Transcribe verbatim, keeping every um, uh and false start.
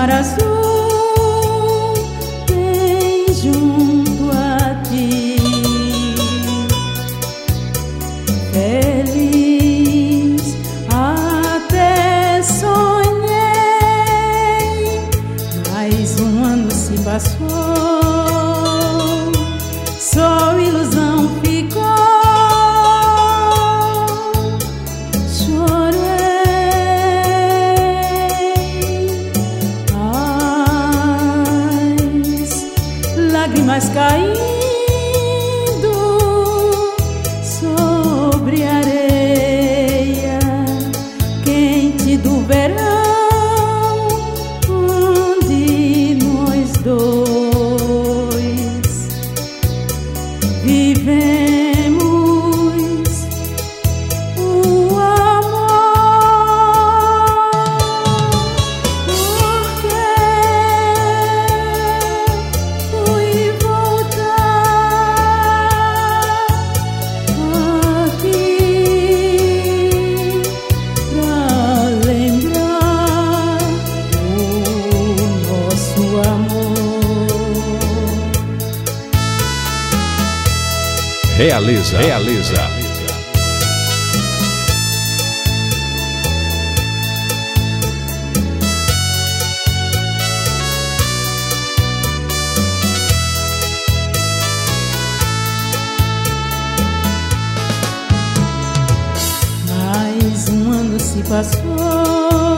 mar azul tem junto a ti. Feliz até sonhei, mas um ano se passou, só ilusão ficou. Lágrimas caindo sobre a areia quente do verão, onde nós dois vivemos o amor. Porque Realiza, realiza. Mais um ano se passou,